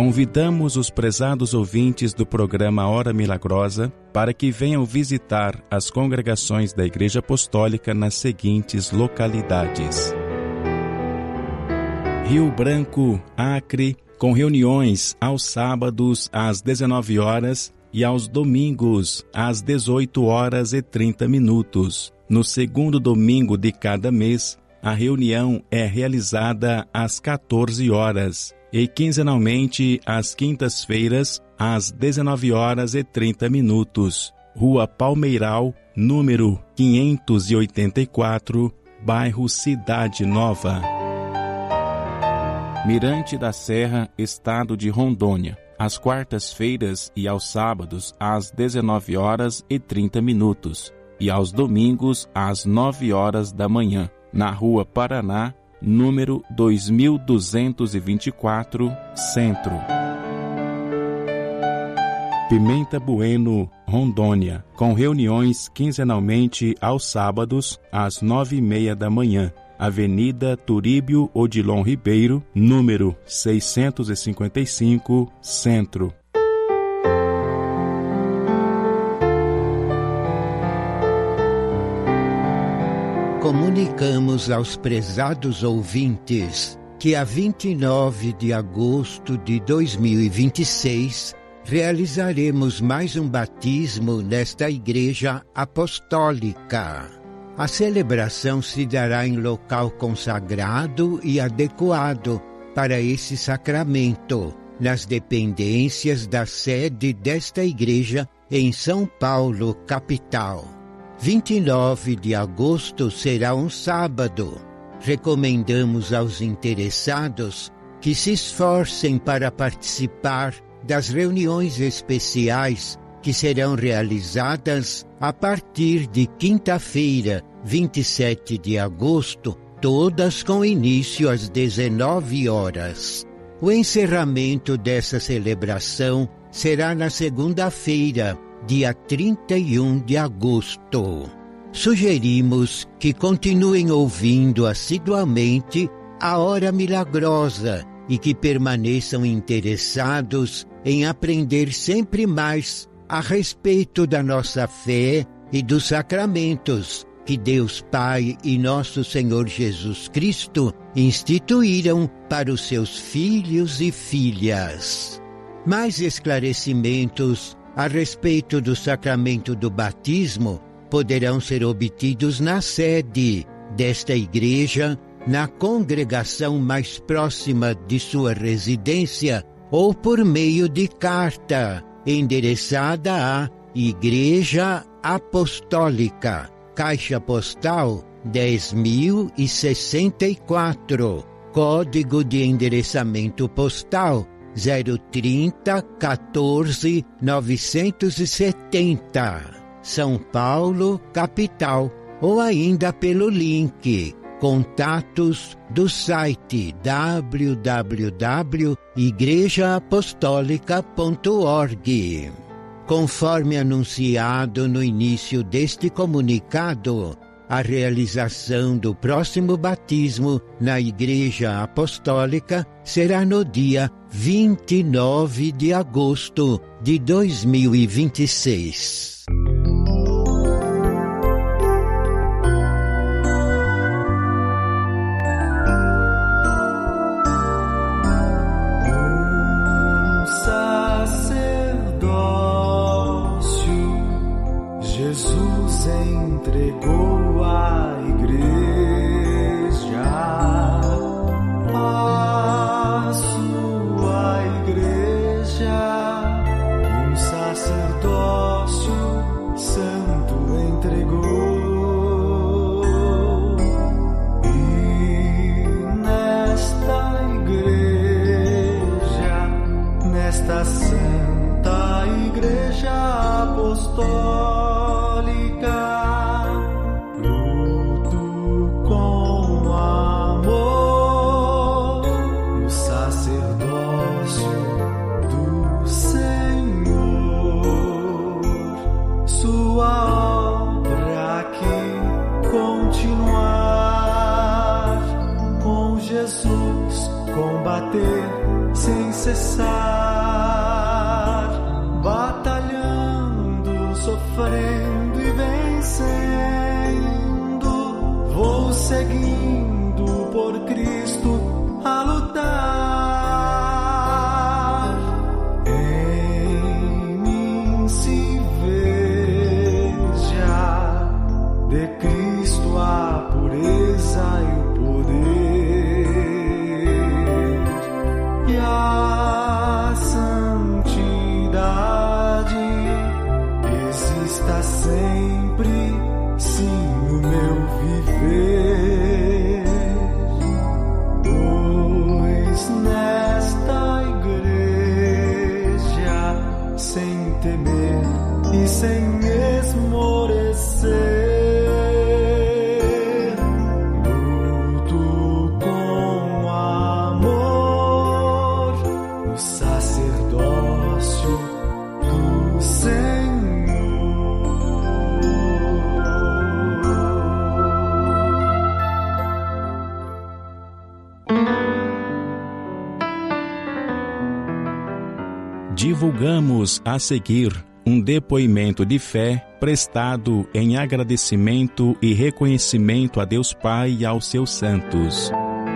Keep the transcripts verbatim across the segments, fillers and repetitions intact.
Convidamos os prezados ouvintes do programa Hora Milagrosa para que venham visitar as congregações da Igreja Apostólica nas seguintes localidades: Rio Branco, Acre, com reuniões aos sábados às dezenove horas e aos domingos às dezoito horas e trinta minutos. No segundo domingo de cada mês, a reunião é realizada às quatorze horas e quinzenalmente às quintas-feiras às dezenove horas e trinta minutos. Rua Palmeiral, número quinhentos e oitenta e quatro, bairro Cidade Nova. Mirante da Serra, estado de Rondônia, às quartas-feiras e aos sábados às dezenove horas e trinta minutos e aos domingos às nove horas da manhã, na Rua Paraná, número dois mil duzentos e vinte e quatro, Centro. Pimenta Bueno, Rondônia, com reuniões quinzenalmente aos sábados às nove e meia da manhã, Avenida Turíbio Odilon Ribeiro, número seiscentos e cinquenta e cinco, Centro. Comunicamos aos prezados ouvintes que a vinte e nove de agosto de dois mil e vinte e seis realizaremos mais um batismo nesta Igreja Apostólica. A celebração se dará em local consagrado e adequado para esse sacramento, nas dependências da sede desta igreja em São Paulo, capital. vinte e nove de agosto será um sábado. Recomendamos aos interessados que se esforcem para participar das reuniões especiais que serão realizadas a partir de quinta-feira, vinte e sete de agosto, todas com início às dezenove horas. O encerramento dessa celebração será na segunda-feira, dia trinta e um de agosto. Sugerimos que continuem ouvindo assiduamente a Hora Milagrosa e que permaneçam interessados em aprender sempre mais a respeito da nossa fé e dos sacramentos que Deus Pai e nosso Senhor Jesus Cristo instituíram para os seus filhos e filhas. Mais esclarecimentos a respeito do sacramento do batismo poderão ser obtidos na sede desta igreja, na congregação mais próxima de sua residência ou por meio de carta endereçada à Igreja Apostólica, Caixa Postal dez mil e sessenta e quatro, Código de Endereçamento Postal zero trinta, quatorze, novecentos e setenta, São Paulo, capital, ou ainda pelo link Contatos do site w w w ponto igreja apostólica ponto org. Conforme anunciado no início deste comunicado, a realização do próximo batismo na Igreja Apostólica será no dia vinte e nove de agosto de dois mil e vinte e seis. Jesus entregou a igreja, a sua igreja, um sacerdócio santo entregou. E nesta igreja, nesta santa igreja apostólica, combater sem cessar, batalhando, sofrendo e vencendo, vou seguindo por Cristo a lutar. Em mim se veja de Cristo a pureza e o poder e a santidade exista sempre, sim, no meu viver. Pois nesta igreja, sem temer e sem esmorecer, luto com amor no sacerdócio do Senhor. Divulgamos a seguir um depoimento de fé prestado em agradecimento e reconhecimento a Deus Pai e aos seus santos.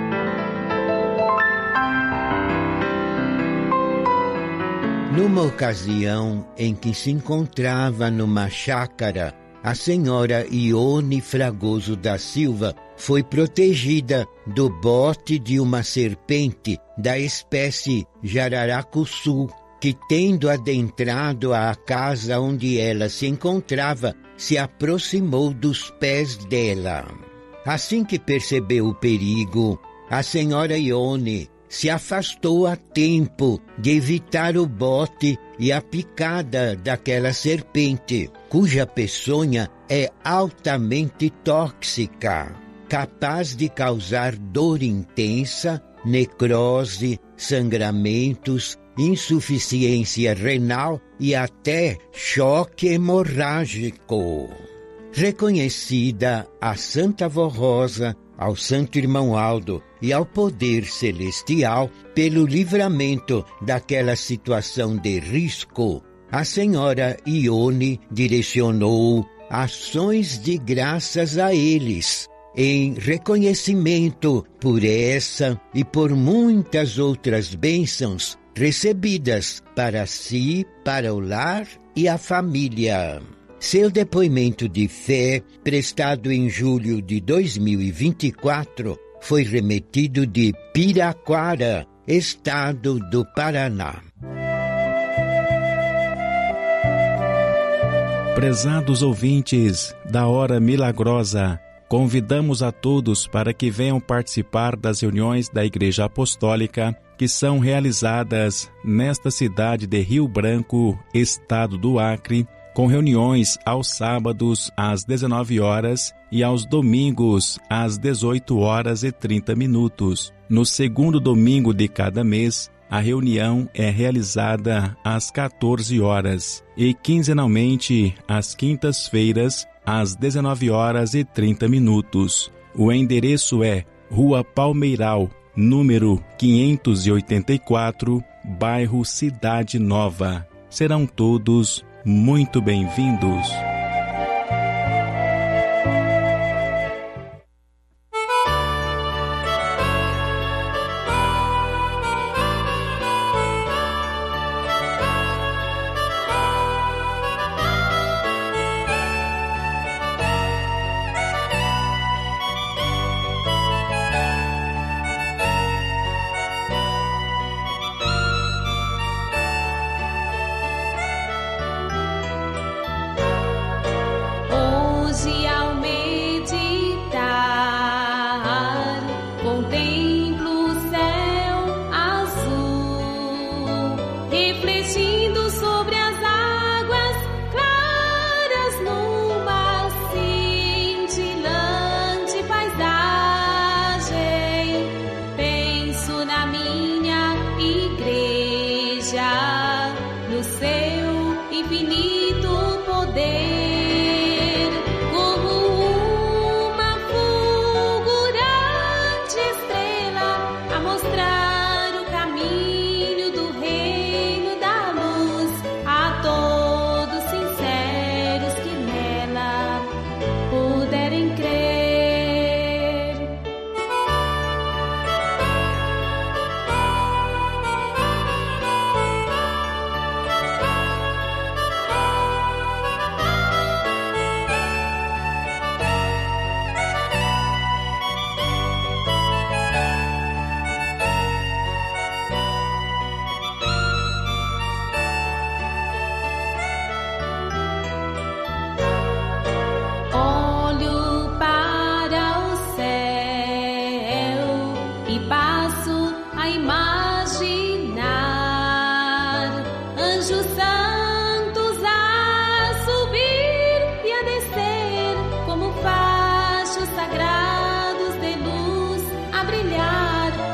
Numa ocasião em que se encontrava numa chácara, a senhora Ione Fragoso da Silva foi protegida do bote de uma serpente da espécie Jararacuçu, que, tendo adentrado à casa onde ela se encontrava, se aproximou dos pés dela. Assim que percebeu o perigo, a senhora Ione se afastou a tempo de evitar o bote e a picada daquela serpente, cuja peçonha é altamente tóxica, capaz de causar dor intensa, necrose, sangramentos, insuficiência renal e até choque hemorrágico. Reconhecida a Santa Vó Rosa, ao Santo Irmão Aldo e ao poder celestial pelo livramento daquela situação de risco, a senhora Ione direcionou ações de graças a eles, em reconhecimento por essa e por muitas outras bênçãos recebidas para si, para o lar e a família. Seu depoimento de fé, prestado em julho de dois mil e vinte e quatro, foi remetido de Piraquara, estado do Paraná. Prezados ouvintes da Hora Milagrosa, convidamos a todos para que venham participar das reuniões da Igreja Apostólica que são realizadas nesta cidade de Rio Branco, estado do Acre, com reuniões aos sábados às dezenove horas e aos domingos às dezoito horas e trinta minutos. No segundo domingo de cada mês, a reunião é realizada às quatorze horas e quinzenalmente às quintas-feiras às dezenove horas e trinta minutos. O endereço é Rua Palmeiral, número quinhentos e oitenta e quatro, bairro Cidade Nova. Serão todos muito bem-vindos.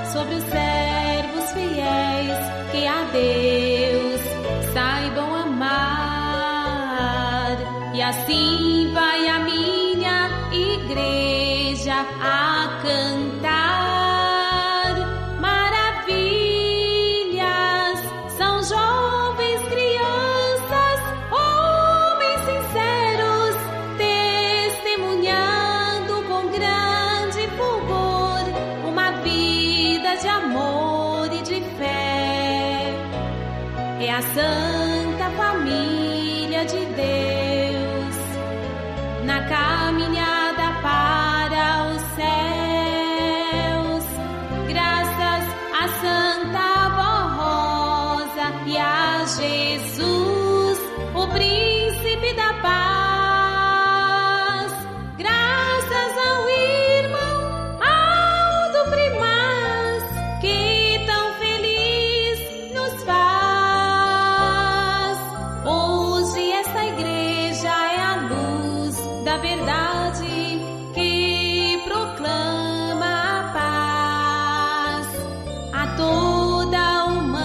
sobre os servos fiéis que a Deus saibam amar. E assim vai a minha igreja a cantar. Maravilhas, são jovens, crianças, homens sinceros, testemunhando com grande fulgor uma vida de amor e de fé. É a Santa Família de Deus na caminhada para os céus, graças a Santa Vó Rosa e a Jesus, o Príncipe da Paz, graças ao irmão Aldo Primaz, que tão feliz nos faz. Hoje esta igreja é a luz da verdade que proclama a paz a toda a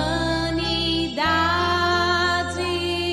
humanidade.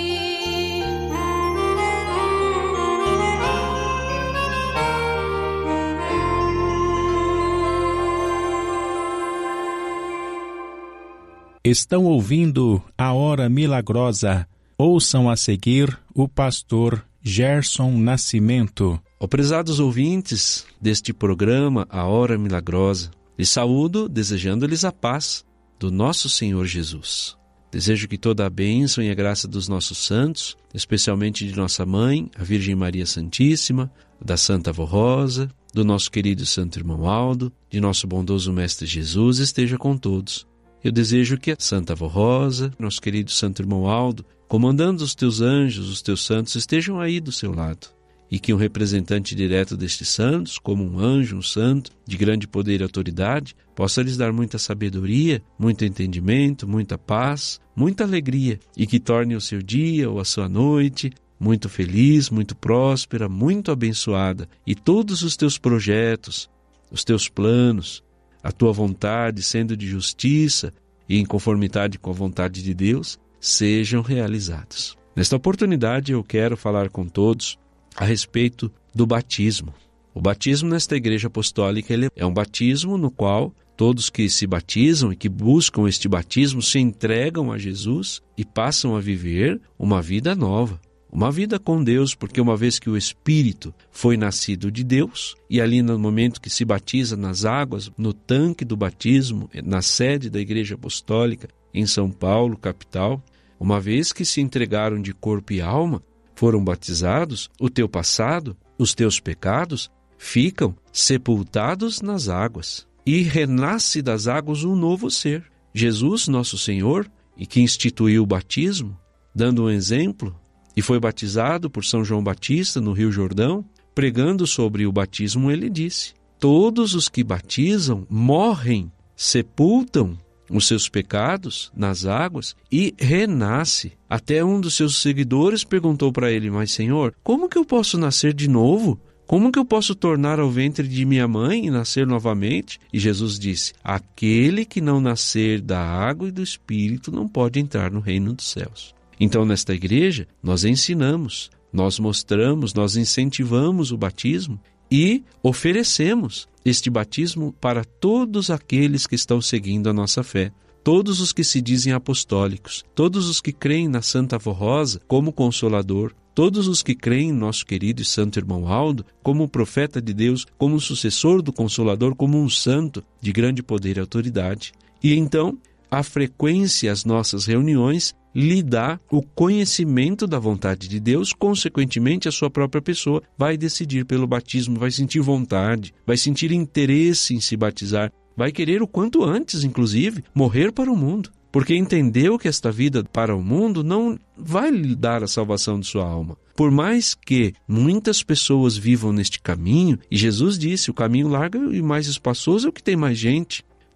Estão ouvindo a Hora Milagrosa. Ouçam a seguir o pastor Gerson Nascimento. Ó prezados ouvintes deste programa, A Hora Milagrosa, lhes saúdo desejando-lhes a paz do nosso Senhor Jesus. Desejo que toda a bênção e a graça dos nossos santos, especialmente de nossa mãe, a Virgem Maria Santíssima, da Santa Vó Rosa, do nosso querido Santo Irmão Aldo, de nosso bondoso Mestre Jesus, esteja com todos. Eu desejo que a Santa Vó Rosa, nosso querido Santo Irmão Aldo, comandando os teus anjos, os teus santos, estejam aí do seu lado. E que um representante direto destes santos, como um anjo, um santo, de grande poder e autoridade, possa lhes dar muita sabedoria, muito entendimento, muita paz, muita alegria, e que torne o seu dia ou a sua noite muito feliz, muito próspera, muito abençoada, e todos os teus projetos, os teus planos, a tua vontade, sendo de justiça e em conformidade com a vontade de Deus, sejam realizados. Nesta oportunidade eu quero falar com todos a respeito do batismo. O batismo nesta igreja apostólica ele é um batismo no qual todos que se batizam e que buscam este batismo se entregam a Jesus e passam a viver uma vida nova, uma vida com Deus, porque uma vez que o Espírito foi nascido de Deus, e ali no momento que se batiza nas águas, no tanque do batismo, na sede da igreja apostólica em São Paulo, capital, uma vez que se entregaram de corpo e alma, foram batizados, o teu passado, os teus pecados, ficam sepultados nas águas. E renasce das águas um novo ser. Jesus, nosso Senhor, e que instituiu o batismo, dando um exemplo, e foi batizado por São João Batista no Rio Jordão, pregando sobre o batismo, ele disse: todos os que batizam morrem, sepultam os seus pecados nas águas e renasce. Até um dos seus seguidores perguntou para ele: mas Senhor, como que eu posso nascer de novo? Como que eu posso tornar ao ventre de minha mãe e nascer novamente? E Jesus disse: aquele que não nascer da água e do Espírito não pode entrar no reino dos céus. Então, nesta igreja, nós ensinamos, nós mostramos, nós incentivamos o batismo e oferecemos este batismo para todos aqueles que estão seguindo a nossa fé. Todos os que se dizem apostólicos, todos os que creem na Santa Vó Rosa como Consolador, todos os que creem em nosso querido e santo irmão Aldo como profeta de Deus, como sucessor do Consolador, como um santo de grande poder e autoridade. E então, a frequência às nossas reuniões lhe dá o conhecimento da vontade de Deus, consequentemente a sua própria pessoa vai decidir pelo batismo, vai sentir vontade, vai sentir interesse em se batizar, vai querer o quanto antes, inclusive, morrer para o mundo, porque entendeu que esta vida para o mundo não vai lhe dar a salvação de sua alma. Por mais que muitas pessoas vivam neste caminho, e Jesus disse, o caminho largo e mais espaçoso é o que tem mais gente,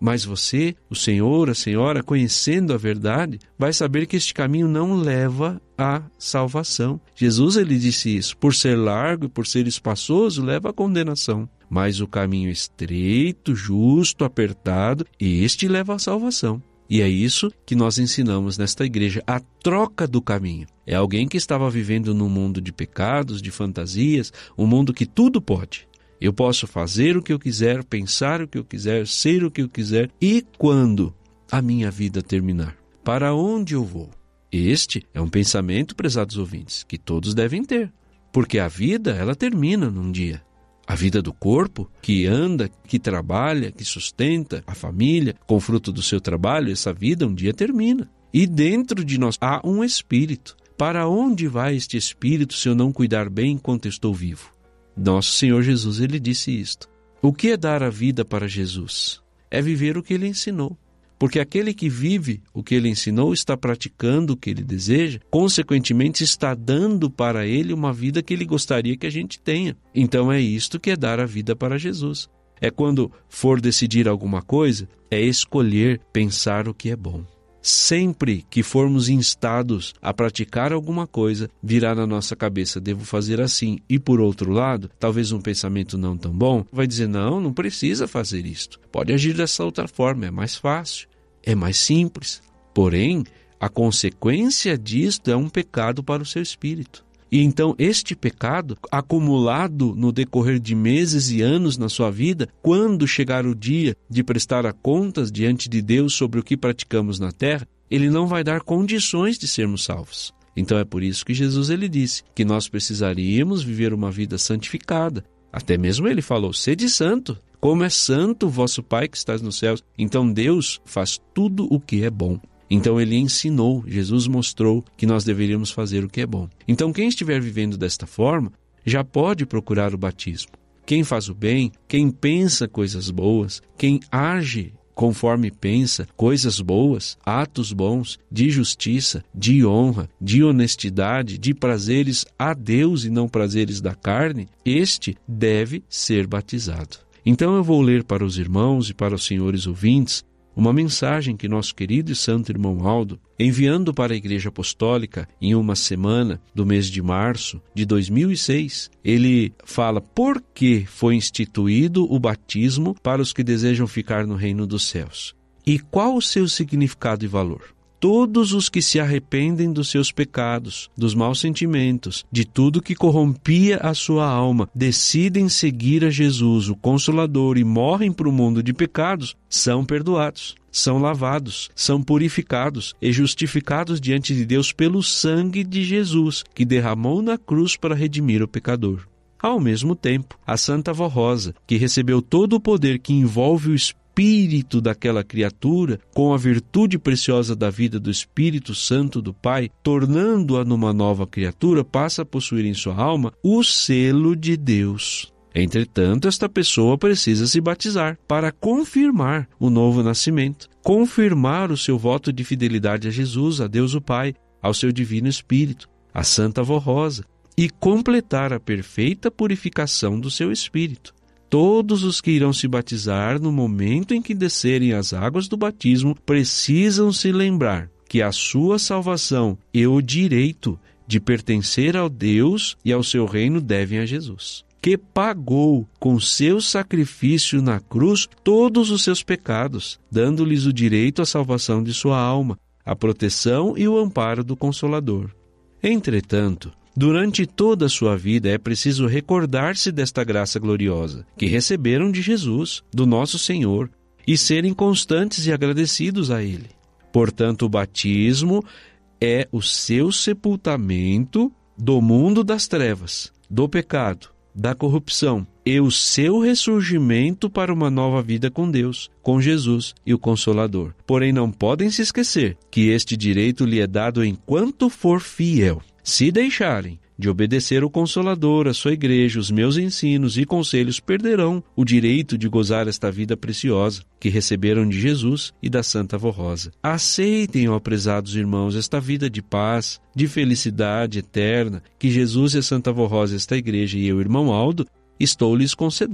Mas você, o senhor, a senhora, conhecendo a verdade, vai saber que este caminho não leva à salvação. Jesus, ele disse isso, por ser largo e por ser espaçoso, leva à condenação. Mas o caminho estreito, justo, apertado, este leva à salvação. E é isso que nós ensinamos nesta igreja, a troca do caminho. É alguém que estava vivendo num mundo de pecados, de fantasias, um mundo que tudo pode. Eu posso fazer o que eu quiser, pensar o que eu quiser, ser o que eu quiser, e quando a minha vida terminar? Para onde eu vou? Este é um pensamento, prezados ouvintes, que todos devem ter, porque a vida, ela termina num dia. A vida do corpo, que anda, que trabalha, que sustenta a família com o fruto do seu trabalho, essa vida um dia termina. E dentro de nós há um espírito. Para onde vai este espírito se eu não cuidar bem enquanto estou vivo? Nosso Senhor Jesus, ele disse isto. O que é dar a vida para Jesus? É viver o que ele ensinou. Porque aquele que vive o que ele ensinou está praticando o que ele deseja, consequentemente está dando para ele uma vida que ele gostaria que a gente tenha. Então é isto que é dar a vida para Jesus. É quando for decidir alguma coisa, é escolher pensar o que é bom. Sempre que formos instados a praticar alguma coisa, virá na nossa cabeça, devo fazer assim. E por outro lado, talvez um pensamento não tão bom, vai dizer, não, não precisa fazer isto. Pode agir dessa outra forma, é mais fácil, é mais simples. Porém, a consequência disto é um pecado para o seu espírito. E então este pecado, acumulado no decorrer de meses e anos na sua vida, quando chegar o dia de prestar a contas diante de Deus sobre o que praticamos na terra, ele não vai dar condições de sermos salvos. Então é por isso que Jesus ele disse que nós precisaríamos viver uma vida santificada. Até mesmo ele falou, sede santo, como é santo o vosso Pai que estás nos céus. Então Deus faz tudo o que é bom. Então ele ensinou, Jesus mostrou que nós deveríamos fazer o que é bom. Então quem estiver vivendo desta forma, já pode procurar o batismo. Quem faz o bem, quem pensa coisas boas, quem age conforme pensa coisas boas, atos bons, de justiça, de honra, de honestidade, de prazeres a Deus e não prazeres da carne, este deve ser batizado. Então eu vou ler para os irmãos e para os senhores ouvintes uma mensagem que nosso querido e santo irmão Aldo, enviando para a Igreja Apostólica em uma semana do mês de março de dois mil e seis, ele fala por que foi instituído o batismo para os que desejam ficar no reino dos céus. E qual o seu significado e valor? Todos os que se arrependem dos seus pecados, dos maus sentimentos, de tudo que corrompia a sua alma, decidem seguir a Jesus, o Consolador, e morrem para o mundo de pecados, são perdoados, são lavados, são purificados e justificados diante de Deus pelo sangue de Jesus, que derramou na cruz para redimir o pecador. Ao mesmo tempo, a Santa Avó Rosa, que recebeu todo o poder que envolve o Espírito, espírito daquela criatura, com a virtude preciosa da vida do Espírito Santo do Pai, tornando-a numa nova criatura, passa a possuir em sua alma o selo de Deus. Entretanto, esta pessoa precisa se batizar para confirmar o novo nascimento, confirmar o seu voto de fidelidade a Jesus, a Deus o Pai, ao seu Divino Espírito, a Santa Avó Rosa, e completar a perfeita purificação do seu espírito. Todos os que irão se batizar no momento em que descerem as águas do batismo precisam se lembrar que a sua salvação e o direito de pertencer ao Deus e ao seu reino devem a Jesus, que pagou com seu sacrifício na cruz todos os seus pecados, dando-lhes o direito à salvação de sua alma, a proteção e o amparo do Consolador. Entretanto, durante toda a sua vida é preciso recordar-se desta graça gloriosa que receberam de Jesus, do nosso Senhor, e serem constantes e agradecidos a Ele. Portanto, o batismo é o seu sepultamento do mundo das trevas, do pecado, da corrupção, e o seu ressurgimento para uma nova vida com Deus, com Jesus e o Consolador. Porém, não podem se esquecer que este direito lhe é dado enquanto for fiel. Se deixarem de obedecer o Consolador, a sua igreja, os meus ensinos e conselhos, perderão o direito de gozar esta vida preciosa que receberam de Jesus e da Santa Avó Rosa. Aceitem, ó prezados irmãos, esta vida de paz, de felicidade eterna que Jesus e a Santa Avó Rosa, esta igreja e eu, irmão Aldo, estou lhes concedendo.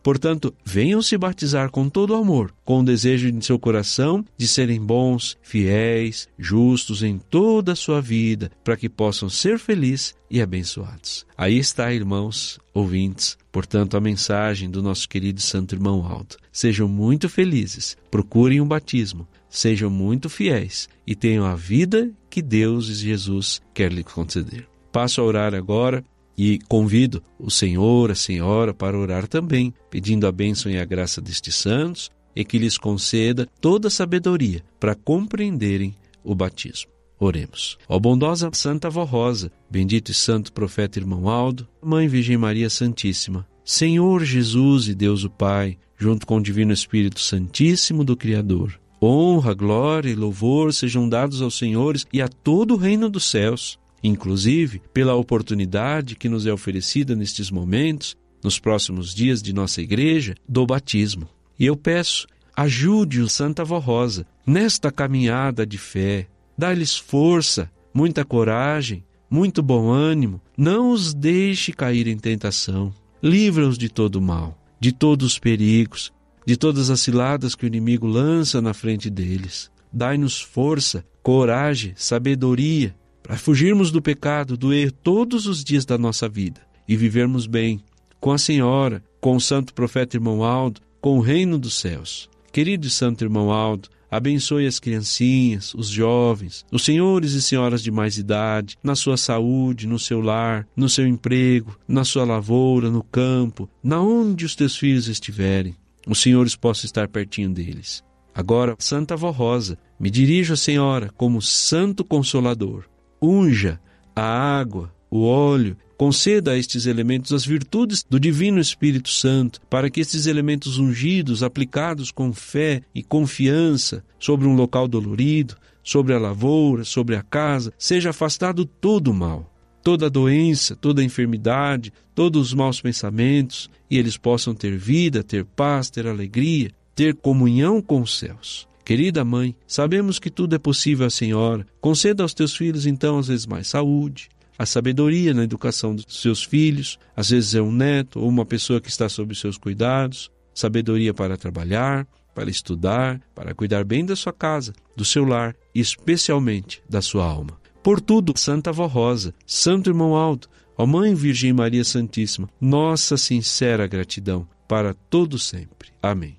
Portanto, venham se batizar com todo amor, com o desejo em seu coração de serem bons, fiéis, justos em toda a sua vida, para que possam ser felizes e abençoados. Aí está, irmãos, ouvintes, portanto, a mensagem do nosso querido Santo Irmão Aldo. Sejam muito felizes, procurem um batismo, sejam muito fiéis e tenham a vida que Deus e Jesus quer lhe conceder. Passo a orar agora e convido o Senhor, a Senhora, para orar também, pedindo a bênção e a graça destes santos e que lhes conceda toda a sabedoria para compreenderem o batismo. Oremos. Ó bondosa Santa Avó Rosa, bendito e santo profeta Irmão Aldo, Mãe Virgem Maria Santíssima, Senhor Jesus e Deus o Pai, junto com o Divino Espírito Santíssimo do Criador, honra, glória e louvor sejam dados aos senhores e a todo o reino dos céus, inclusive pela oportunidade que nos é oferecida nestes momentos, nos próximos dias de nossa igreja, do batismo. E eu peço, ajude o Santa Avó Rosa nesta caminhada de fé, dá-lhes força, muita coragem, muito bom ânimo, não os deixe cair em tentação, livra-os de todo o mal, de todos os perigos, de todas as ciladas que o inimigo lança na frente deles. Dai-nos força, coragem, sabedoria, para fugirmos do pecado, do erro todos os dias da nossa vida e vivermos bem com a Senhora, com o Santo Profeta Irmão Aldo, com o reino dos céus. Querido Santo Irmão Aldo, abençoe as criancinhas, os jovens, os senhores e senhoras de mais idade, na sua saúde, no seu lar, no seu emprego, na sua lavoura, no campo, na onde os teus filhos estiverem. Os senhores possam estar pertinho deles. Agora, Santa Avó Rosa, me dirijo à Senhora como Santo Consolador. Unja a água, o óleo, conceda a estes elementos as virtudes do Divino Espírito Santo, para que estes elementos ungidos, aplicados com fé e confiança sobre um local dolorido, sobre a lavoura, sobre a casa, seja afastado todo o mal, toda a doença, toda a enfermidade, todos os maus pensamentos, e eles possam ter vida, ter paz, ter alegria, ter comunhão com os céus. Querida Mãe, sabemos que tudo é possível à Senhora. Conceda aos teus filhos, então, às vezes mais saúde, a sabedoria na educação dos seus filhos, às vezes é um neto ou uma pessoa que está sob os seus cuidados, sabedoria para trabalhar, para estudar, para cuidar bem da sua casa, do seu lar e especialmente da sua alma. Por tudo, Santa Avó Rosa, Santo Irmão Aldo, ó Mãe Virgem Maria Santíssima, nossa sincera gratidão para todo sempre. Amém.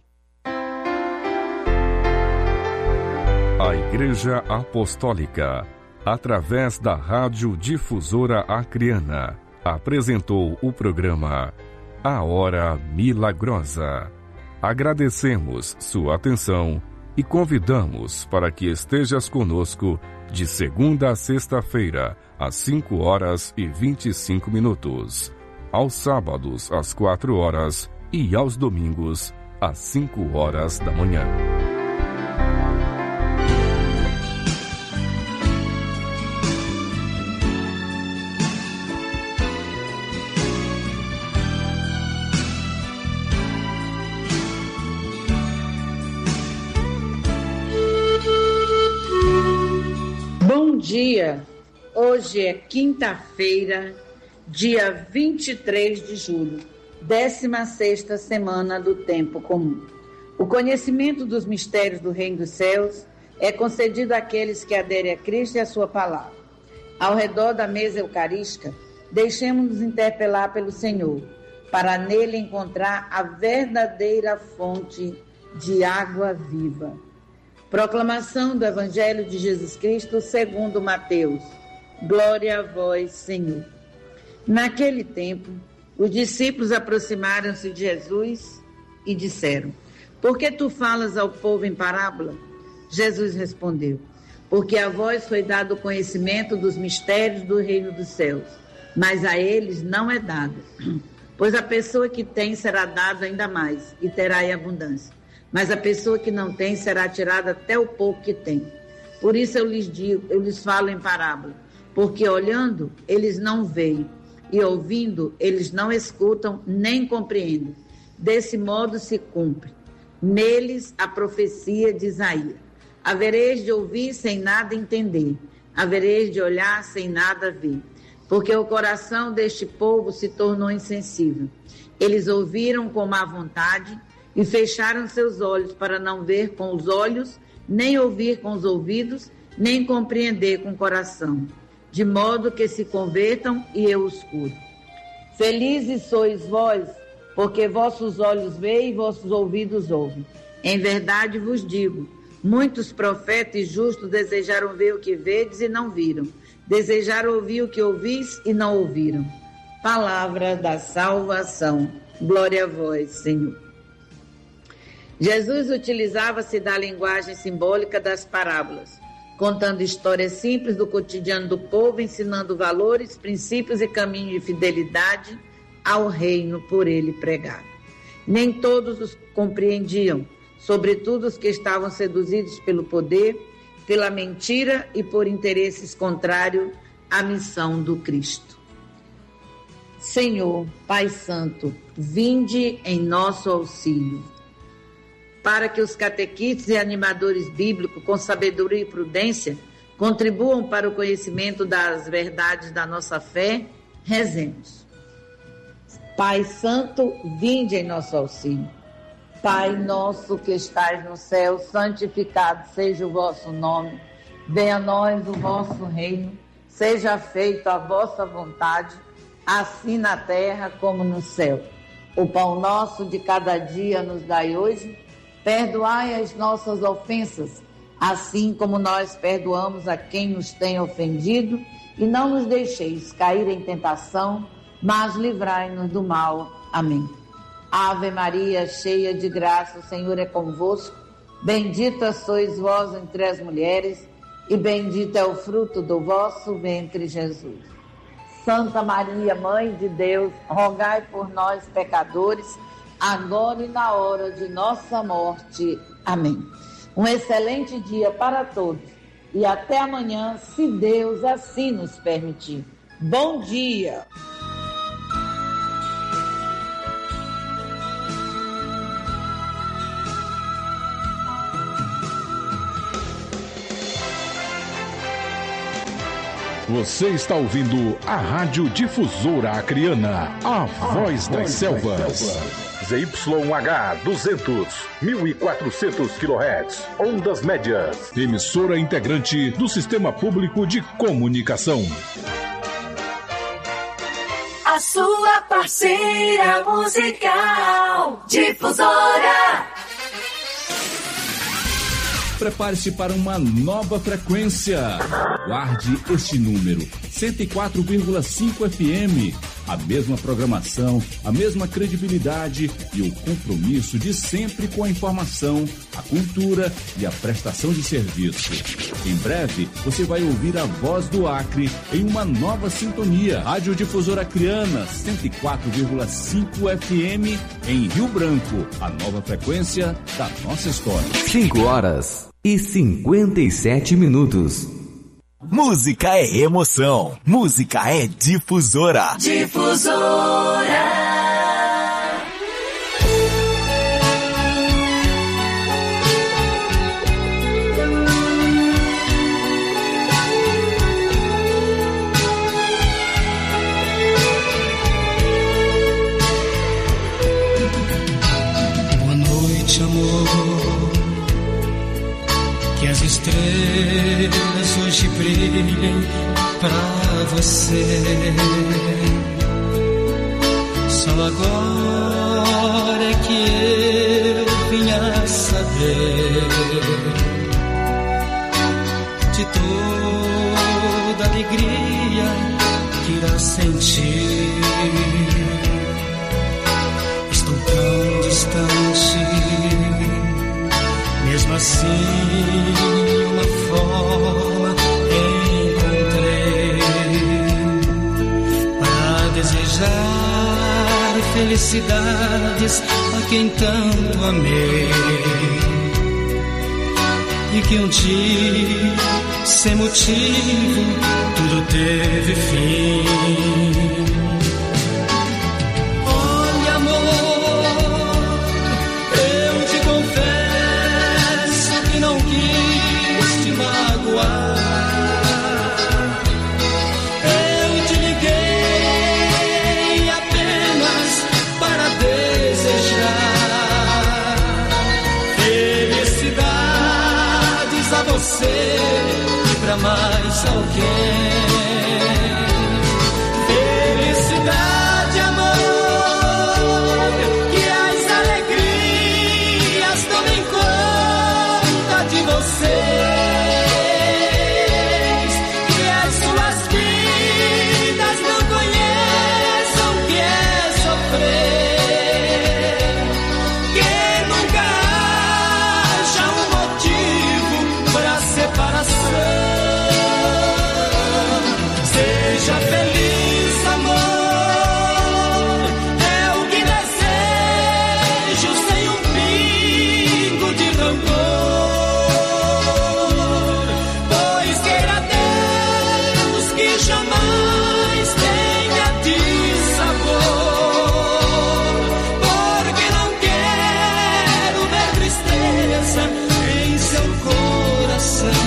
A Igreja Apostólica, através da Rádio Difusora Acreana, apresentou o programa A Hora Milagrosa. Agradecemos sua atenção e convidamos para que estejas conosco de segunda a sexta-feira, às cinco horas e vinte e cinco minutos, aos sábados às quatro horas e aos domingos às cinco horas da manhã. Bom dia! Hoje é quinta-feira, dia vinte e três de julho, décima sexta semana do tempo comum. O conhecimento dos mistérios do Reino dos Céus é concedido àqueles que aderem a Cristo e a sua palavra. Ao redor da mesa eucarística, deixemos-nos interpelar pelo Senhor, para nele encontrar a verdadeira fonte de água viva. Proclamação do Evangelho de Jesus Cristo segundo Mateus. Glória a vós, Senhor. Naquele tempo, os discípulos aproximaram-se de Jesus e disseram: Por que tu falas ao povo em parábola? Jesus respondeu: Porque a vós foi dado o conhecimento dos mistérios do reino dos céus, mas a eles não é dado. Pois a pessoa que tem será dado ainda mais, e terá em abundância. Mas a pessoa que não tem será tirada até o pouco que tem. Por isso eu lhes digo, eu lhes falo em parábola, porque olhando eles não veem, e ouvindo eles não escutam nem compreendem. Desse modo se cumpre neles a profecia de Isaías: havereis de ouvir sem nada entender, havereis de olhar sem nada ver, porque o coração deste povo se tornou insensível. Eles ouviram com má vontade e fecharam seus olhos para não ver com os olhos, nem ouvir com os ouvidos, nem compreender com o coração, de modo que se convertam e eu os curo. Felizes sois vós, porque vossos olhos veem e vossos ouvidos ouvem. Em verdade vos digo, muitos profetas e justos desejaram ver o que vedes e não viram, desejaram ouvir o que ouvis e não ouviram. Palavra da salvação. Glória a vós, Senhor. Jesus utilizava-se da linguagem simbólica das parábolas, contando histórias simples do cotidiano do povo, ensinando valores, princípios e caminhos de fidelidade ao reino por ele pregado. Nem todos os compreendiam, sobretudo os que estavam seduzidos pelo poder, pela mentira e por interesses contrários à missão do Cristo. Senhor, Pai Santo, vinde em nosso auxílio, para que os catequistas e animadores bíblicos, com sabedoria e prudência, contribuam para o conhecimento das verdades da nossa fé, rezemos. Pai Santo, vinde em nosso auxílio. Pai nosso que estais no céu, santificado seja o vosso nome. Venha a nós o vosso reino, seja feita a vossa vontade, assim na terra como no céu. O pão nosso de cada dia nos dai hoje. Perdoai as nossas ofensas, assim como nós perdoamos a quem nos tem ofendido, e não nos deixeis cair em tentação, mas livrai-nos do mal. Amém. Ave Maria, cheia de graça, o Senhor é convosco. Bendita sois vós entre as mulheres, e bendito é o fruto do vosso ventre, Jesus. Santa Maria, Mãe de Deus, rogai por nós, pecadores, agora e na hora de nossa morte. Amém. Um excelente dia para todos e até amanhã, se Deus assim nos permitir. Bom dia! Você está ouvindo a Rádio Difusora Acreana, a voz das selvas. Z Y H duzentos, mil e quatrocentos quilohertz, ondas médias. Emissora integrante do Sistema Público de Comunicação. A sua parceira musical, Difusora. Prepare-se para uma nova frequência. Guarde este número, cento e quatro vírgula cinco F M. A mesma programação, a mesma credibilidade e o compromisso de sempre com a informação, a cultura e a prestação de serviço. Em breve, você vai ouvir a voz do Acre em uma nova sintonia. Rádio Difusora Acreana, cento e quatro vírgula cinco F M, em Rio Branco. A nova frequência da nossa história. cinco horas e cinquenta e sete minutos. Música é emoção. Música é Difusora. Difusora. Boa noite, amor. Que as estrelas hoje brilhem pra você. Só agora é que eu vim a saber de toda a alegria que irá sentir. Estou tão distante, mesmo assim uma forma encontrei para desejar felicidades a quem tanto amei, e que um dia, sem motivo, tudo teve fim. Olha, amor, eu te confesso que não quis te magoar. Eu te liguei apenas para Felicidade, amor, que as alegrias tomem conta de vocês, que as suas vidas não conheçam o que é sofrer, que nunca haja um motivo para separação. Seja feliz, amor, é o que desejo, sem um pingo de rancor, pois queira Deus que jamais tenha dissabor, porque não quero ver tristeza em seu coração.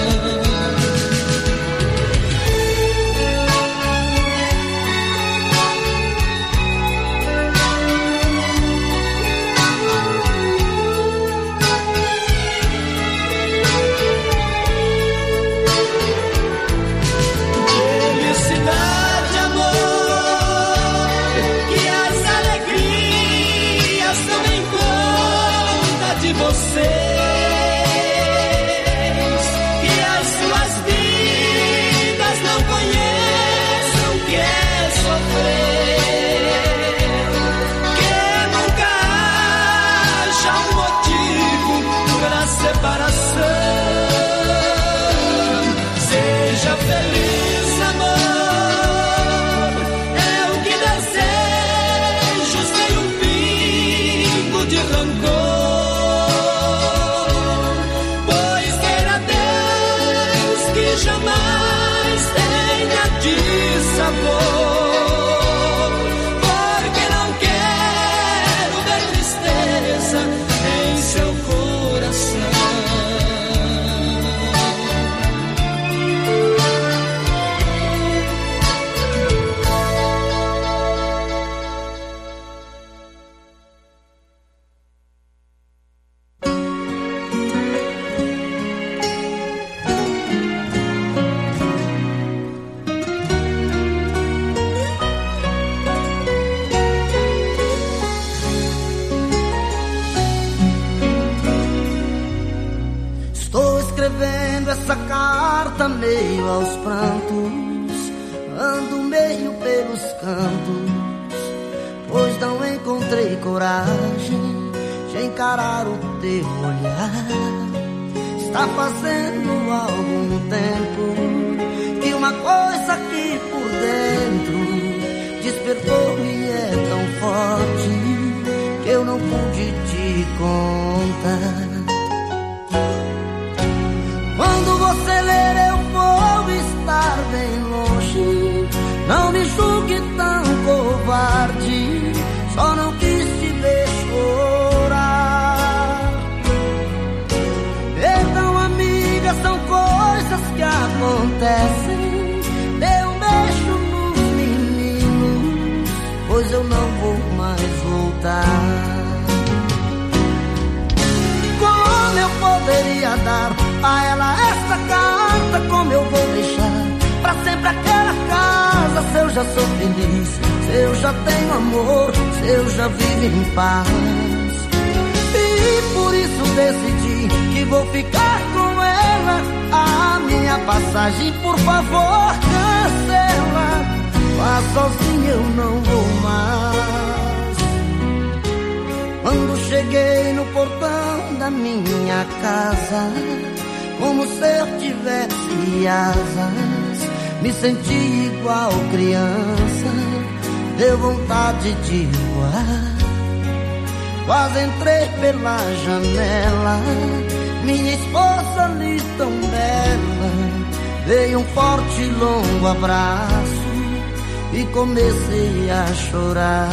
Felicidade, amor, que as alegrias tomem conta de vocês, que as suas vidas não conheçam o que é sofrer, que nunca haja um motivo para separação. Seja feliz, amor, é o que desejo, sem um pingo de rancor, pois queira Deus que jamais tenha dissabor, porque não quero ver tristeza em seu coração. Estou escrevendo essa carta meio aos prantos, ando meio pelos cantos, pois não encontrei coragem de encarar o teu olhar. Está fazendo algum tempo que uma coisa aqui por dentro despertou e é tão forte que eu não pude te contar. Quando você ler eu vou estar bem longe, não me julgue tão covarde, só não quis te ver chorar. Então, amiga, são coisas que acontecem, dê um beijo nos meninos, pois eu não vou mais voltar. Como eu poderia dar a ela essa carta, como eu vou deixar pra sempre aquela casa, se eu já sou feliz, se eu já tenho amor, se eu já vivo em paz. E por isso decidi que vou ficar com ela. A minha passagem, por favor, cancela, vá sozinho, eu não vou mais. Quando cheguei no portão da minha casa, como se eu tivesse asas, me senti igual criança, deu vontade de voar. Quase entrei pela janela, minha esposa ali tão bela, veio um forte e longo abraço e comecei a chorar.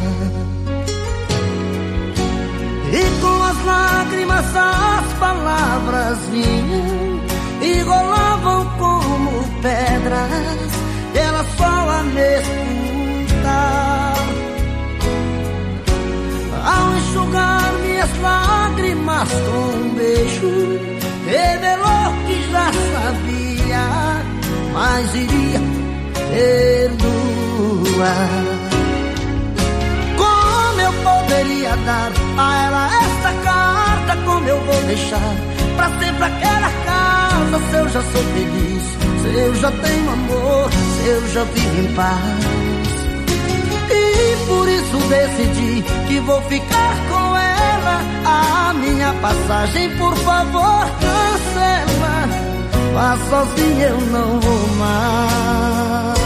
E com as lágrimas as palavras vinham e rolavam como pedras, e ela só a me escutar. Ao enxugar minhas lágrimas com um beijo, revelou que já sabia jamais iria perdoar. Como eu poderia dar a ela esta carta? Como eu vou deixar pra sempre aquela casa? Se eu já sou feliz, se eu já tenho amor, se eu já vivo em paz. E por isso decidi que vou ficar com ela. A minha passagem, por favor, cancela. Vá sozinha, eu não vou mais.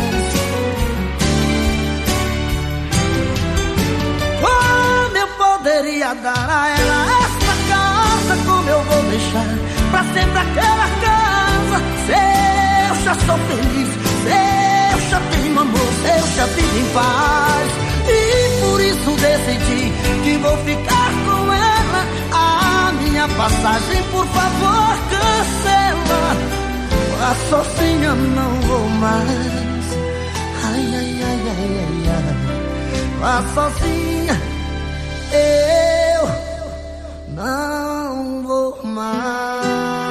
Como eu poderia dar a ela esta casa? Como eu vou deixar pra sempre aquela casa? Se eu já sou feliz, se eu já tenho amor, se eu já vivo em paz. E por isso decidi que vou ficar com ela. A minha passagem, por favor, cancela. Vá sozinha, não vou mais. Ai, ai, ai, ai, ai, ai. Vá sozinha, eu não vou mais.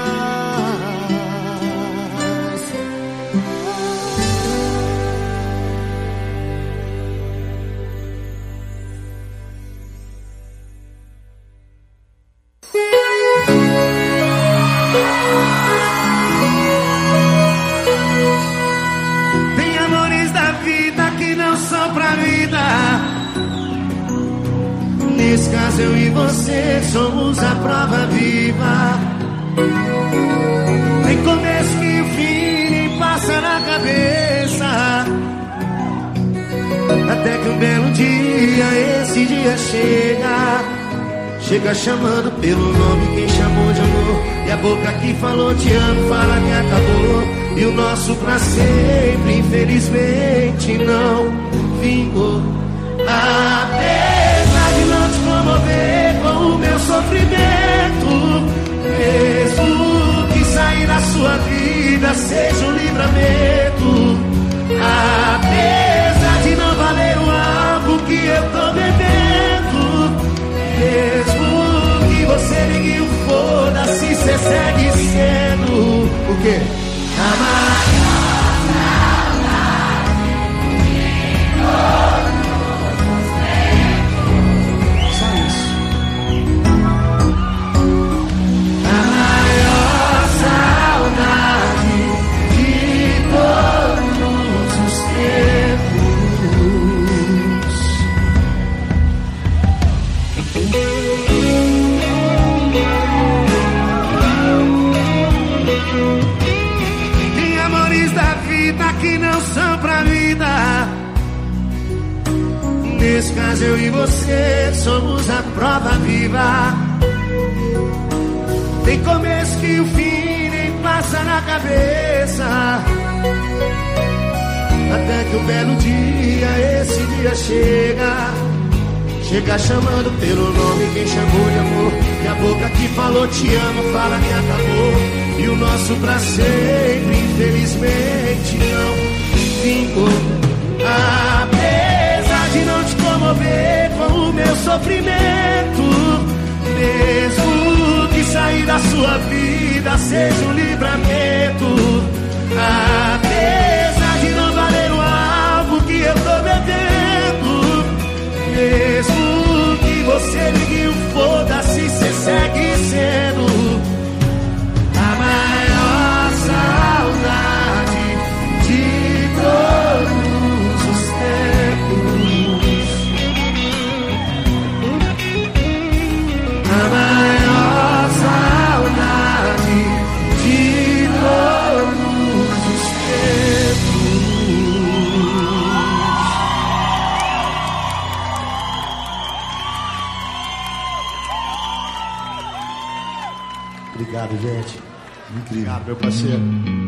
Tem amores da vida que não são pra vida. Nesse caso eu e você somos a prova viva. Tem começo que o fim nem passa na cabeça. Até que um belo dia, esse dia chega. Chega chamando pelo nome quem chamou de amor. E a boca que falou te amo fala que acabou. E o nosso pra sempre, infelizmente, não vingou. Apesar de não te comover com o meu sofrimento, mesmo que sair da sua vida seja um livramento. Apesar de não valer o álcool que eu tô bebendo, mesmo que você ligue o foda-se, cê segue sendo o quê? A maior saudade de todos os tempos. Só isso. A maior saudade de todos os que não são pra vida. Nesse caso eu e você somos a prova viva. Tem começo que o fim nem passa na cabeça. Até que um belo dia, esse dia chega. Chega chamando pelo nome quem chamou de amor. E a boca que falou te amo fala que acabou. E o nosso pra sempre, infelizmente, não vingou. Apesar de não te comover com o meu sofrimento, mesmo que sair da sua vida seja um livramento. Apesar de não valer o álcool que eu tô bebendo, mesmo que você ligue o foda-se, cê segue sendo a maior saudade de todos os tempos. A maior saudade de todos os tempos. Obrigado, gente. Incrível. Obrigado, meu parceiro.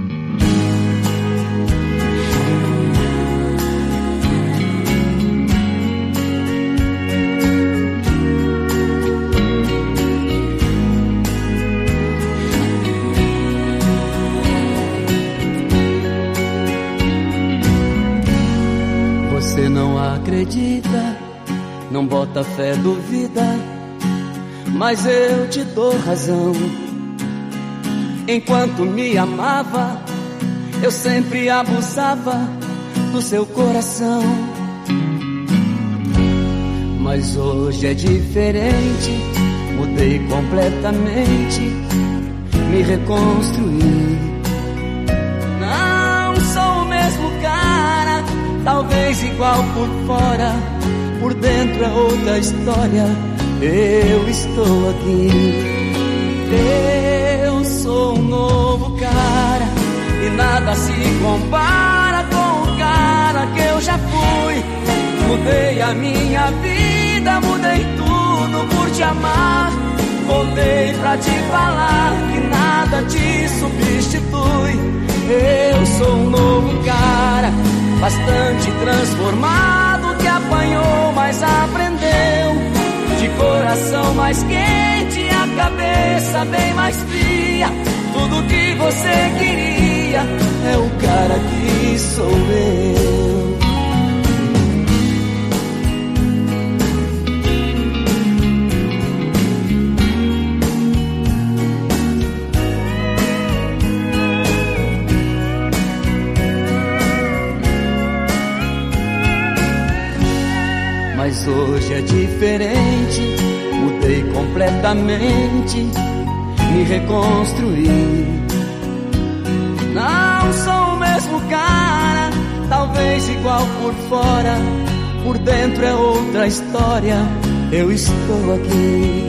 Você não acredita, não bota fé, duvida, mas eu te dou razão. Enquanto me amava, eu sempre abusava do seu coração. Mas hoje é diferente, mudei completamente, me reconstruí. Não sou o mesmo cara, talvez igual por fora, por dentro é outra história. Eu estou aqui. Eu sou um novo cara e nada se compara com o cara que eu já fui. Mudei a minha vida, mudei tudo por te amar. Voltei pra te falar que nada te substitui. Eu sou um novo cara, bastante transformado, que apanhou, mas aprendeu. De coração mais quente, a cabeça bem mais fria. Tudo que você queria é o cara que sou eu. Mas hoje é diferente, mudei completamente, me reconstruí. Não sou o mesmo cara, talvez igual por fora, por dentro é outra história. Eu estou aqui.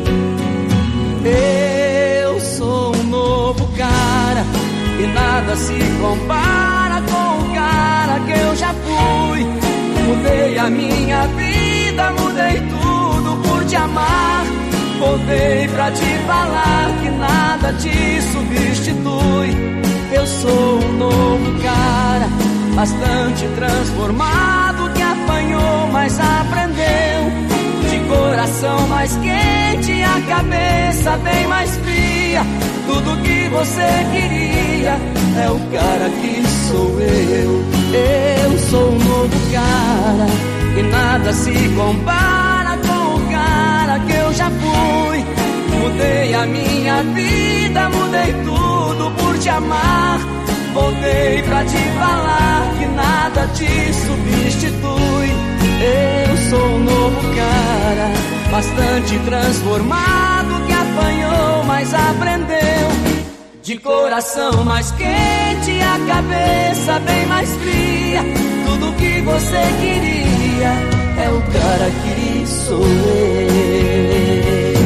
Eu sou um novo cara e nada se compara com o cara que eu já fui. Mudei a minha vida, mudei tudo por te amar. Voltei pra te falar que nada te substitui. Eu sou um novo cara, bastante transformado, que apanhou, mas aprendeu. De coração mais quente, a cabeça bem mais fria. Tudo que você queria é o cara que sou eu. Eu sou um novo cara e nada se compara com o cara que eu já fui. Mudei a minha vida, mudei tudo por te amar. Voltei pra te falar que nada te substitui. Eu sou um novo cara, bastante transformado, que apanhou, mas aprendeu. De coração mais quente, a cabeça bem mais fria. Tudo que você queria é o cara que sou eu.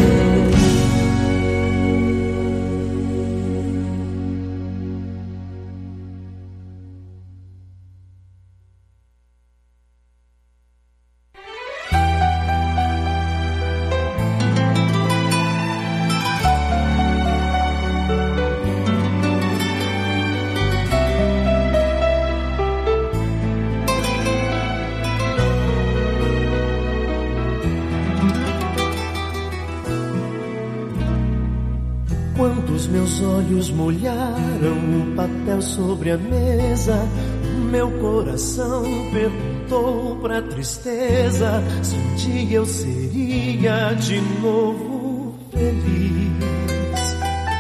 Meus olhos molharam o papel sobre a mesa. Meu coração perguntou pra tristeza se um dia eu seria de novo feliz.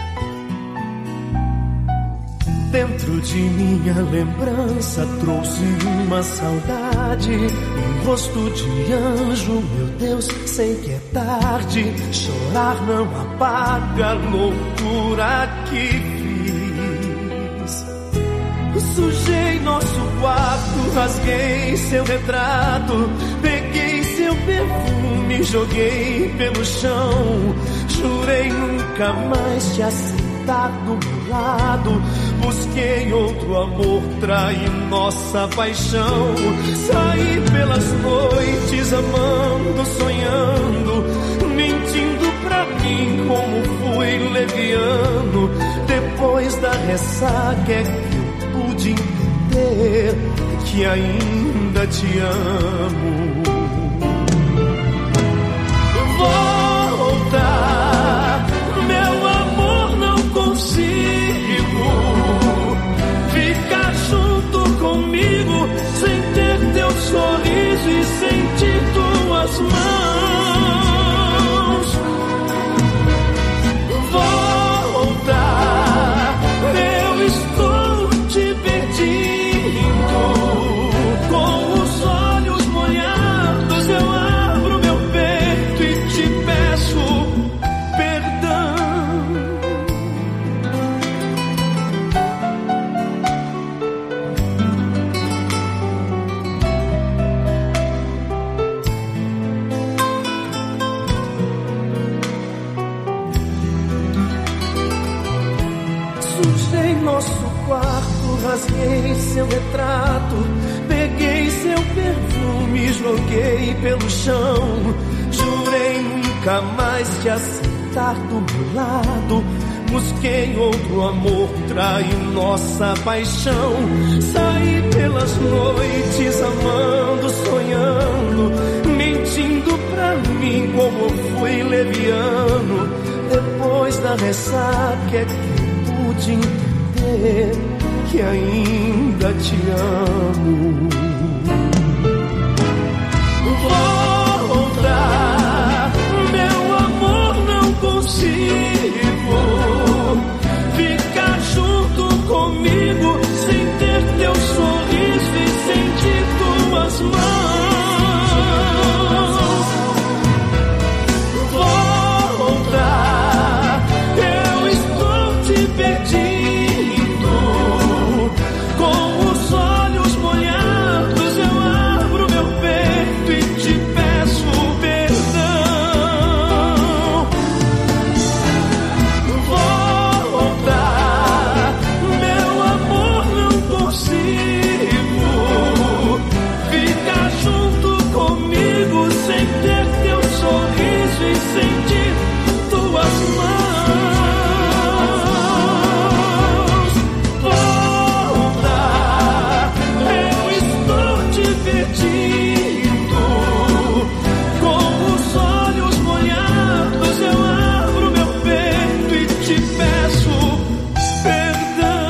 Dentro de minha lembrança trouxe uma saudade, um rosto de anjo, meu Deus, sei que é tarde. Chorar não apaga a loucura que fiz. Sujei nosso quarto, rasguei seu retrato, peguei seu perfume, joguei pelo chão. Jurei nunca mais te aceitar do meu lado. Busquei outro amor, traí nossa paixão. Saí pelas noites amando, sonhando, mentindo pra mim como fui leviano. Depois da ressaca é que eu pude entender que ainda te amo. Volta, meu amor, não consigo ficar junto comigo sem ter teu sorriso e sentir tuas mãos. Volta, eu estou te pedindo. peço perdão. Sujei nosso quarto, rasguei seu retrato, peguei seu perfume, joguei pelo chão. Jurei nunca mais te aceitar do meu lado. Busquei outro amor, traí nossa paixão. Saí pelas noites amando, sonhando, mentindo pra mim como eu fui leviano. Depois da ressaca é que pude entender que ainda te amo. Voltar, meu amor, não consigo ficar junto comigo sem ter teu sorriso e sentir tuas mãos. Voltar, eu estou te pedindo. Com os olhos molhados eu abro meu peito e te peço perdão. Voltar, meu amor, não consigo ficar junto comigo sem ter teu sorriso e sentir tuas mãos. Voltar, eu estou te pedindo. Com os olhos molhados eu abro meu peito e te peço perdão.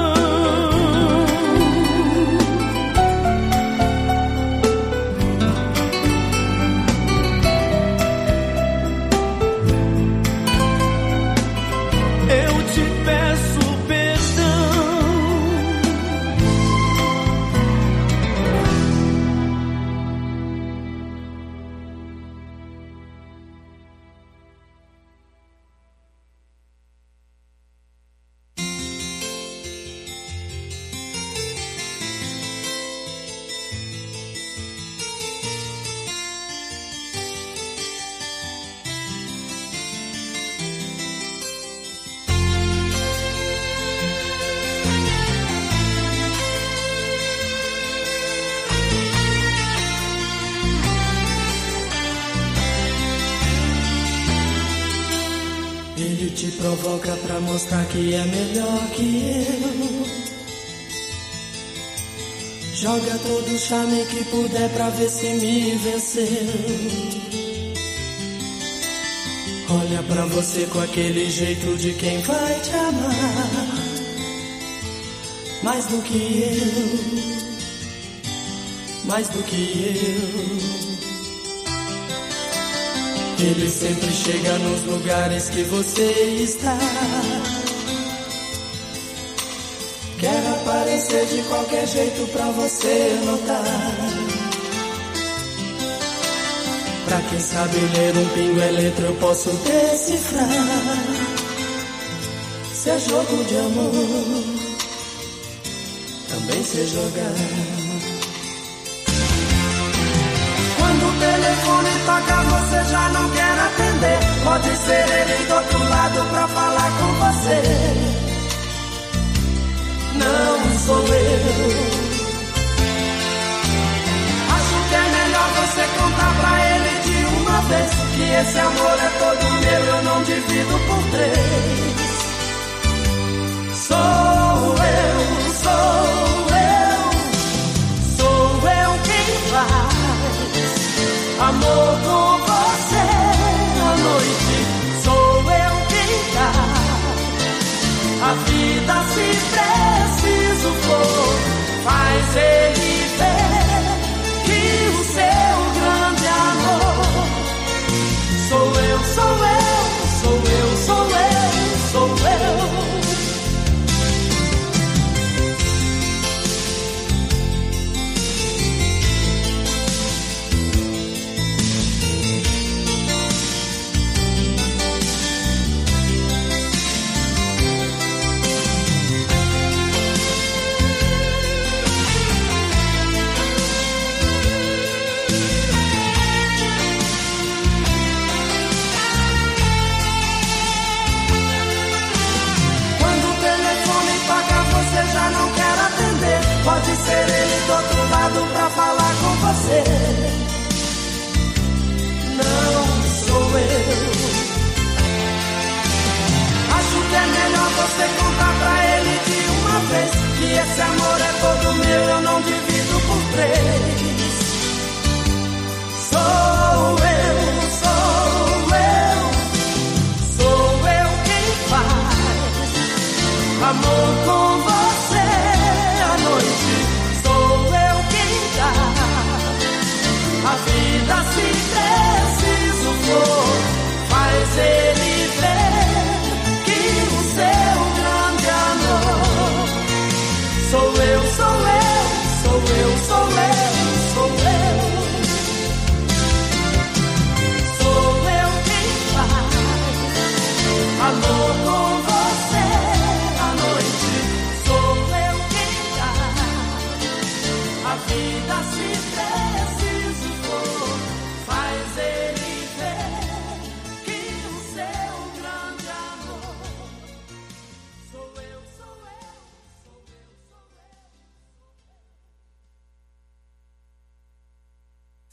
Eu te peço perdão. Ele te provoca pra mostrar que é melhor que eu. Joga todo o charme que puder pra ver se me venceu. Olha pra você com aquele jeito de quem vai te amar mais do que eu, mais do que eu. Ele sempre chega nos lugares que você está. Quer aparecer de qualquer jeito pra você notar. Pra quem sabe ler um pingo é letra, eu posso decifrar. Se é jogo de amor, também sei jogar. Quando o telefone toca, você já não quer atender. Pode ser ele do outro lado pra falar com você. Não sou eu. Acho que é melhor você contar pra ele de uma vez que esse amor é todo meu, eu não divido por três. Sou eu, sou eu, sou eu quem faz amor com você à noite. Sou eu quem dá a vida se preciso for. Faz ele ver que o seu grande amor sou eu, sou eu, sou eu, sou eu, sou eu.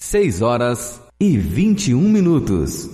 seis horas e vinte e um minutos.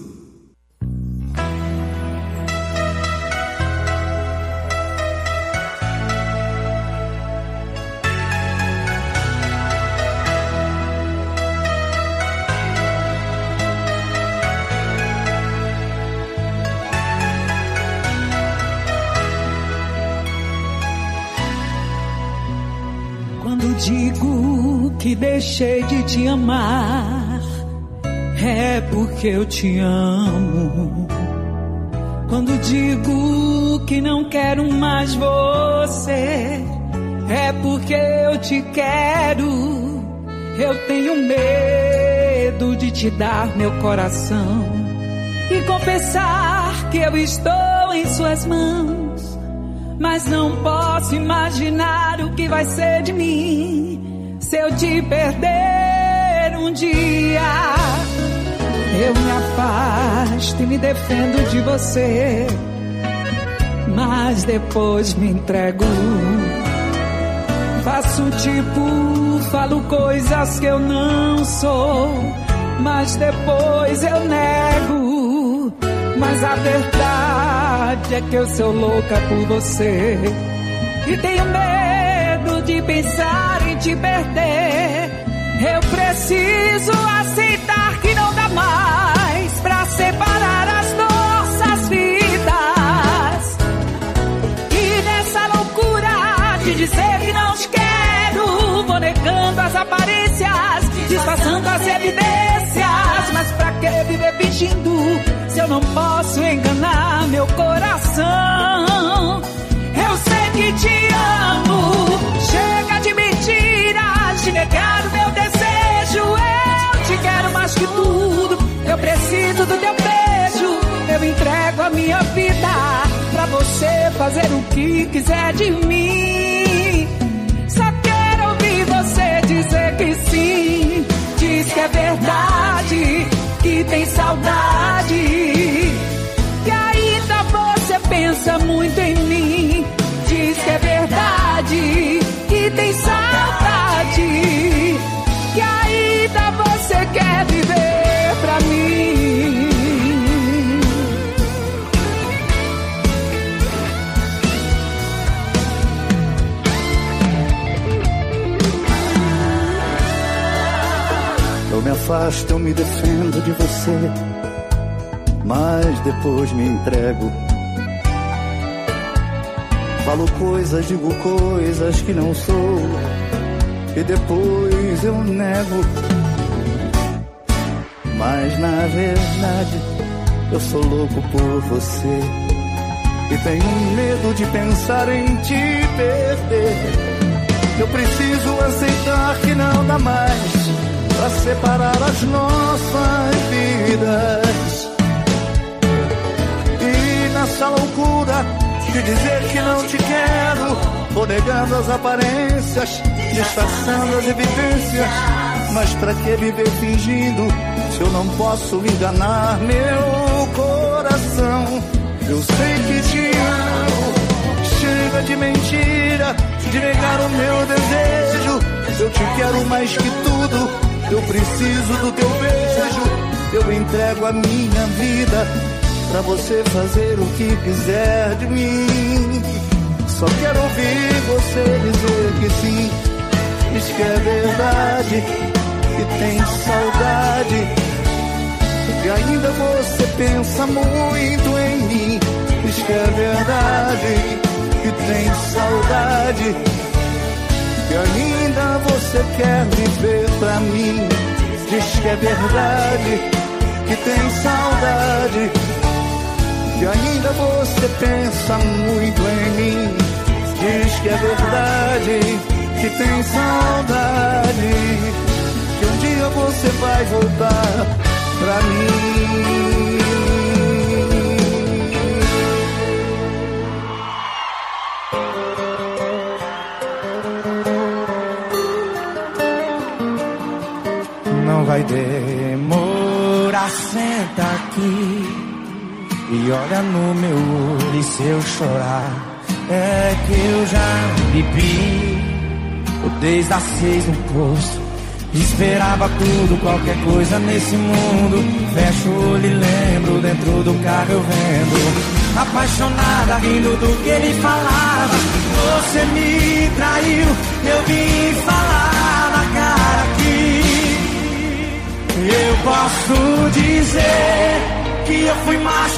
Digo que deixei de te amar, é porque eu te amo. Quando digo que não quero mais você, é porque eu te quero. Eu tenho medo de te dar meu coração e confessar que eu estou em suas mãos. Mas não posso imaginar o que vai ser de mim se eu te perder um dia. Eu me afasto e me defendo de você, mas depois me entrego. Faço tipo, falo coisas que eu não sou, mas depois eu nego. Mas a verdade é que eu sou louca por você e tenho medo de pensar em te perder. Eu preciso aceitar que não dá mais pra separar as nossas vidas. E nessa loucura de dizer que não te quero, vou negando as aparências, disfarçando as evidências. Mas pra que viver fingindo se eu não posso enganar meu coração? Eu sei que te amo. Chega de mentiras, de negar o meu desejo. Eu te quero mais que tudo. Eu preciso do teu beijo. Eu entrego a minha vida pra você fazer o que quiser de mim. Só quero ouvir você dizer que sim. Diz que é verdade, que tem saudade, que ainda você pensa muito em mim. Diz que é verdade, que tem saudade, que ainda você quer viver pra mim. Eu me afasto, eu me defendo de você, mas depois me entrego. Falo coisas, digo coisas que não sou, e depois eu nego. Mas na verdade eu sou louco por você e tenho medo de pensar em te perder. Eu preciso aceitar que não dá mais pra separar as nossas vidas. E nessa loucura de dizer que não te quero, vou negando as aparências, disfarçando as evidências. Mas pra que viver fingindo se eu não posso enganar meu coração? Eu sei que te amo. Chega de mentira, de negar o meu desejo. Eu te quero mais que tudo. Eu preciso do teu beijo. Eu entrego a minha vida pra você fazer o que quiser de mim. Só quero ouvir você dizer que sim. Diz que é verdade, que tem saudade, que ainda você pensa muito em mim. Diz que é verdade, que tem saudade, que ainda você quer viver pra mim. Diz que é verdade, que tem saudade, que ainda você pensa muito em mim. Diz que é verdade, que tem saudade, que um dia você vai voltar pra mim. Não vai demorar, senta aqui e olha no meu olho. E se eu chorar, é que eu já bebi desde as seis no poço Esperava tudo, qualquer coisa nesse mundo. Fecho o olho e lembro, dentro do carro eu vendo, apaixonada, rindo do que ele falava. Você me traiu, eu vim falar na cara aqui. Eu posso dizer que eu fui mais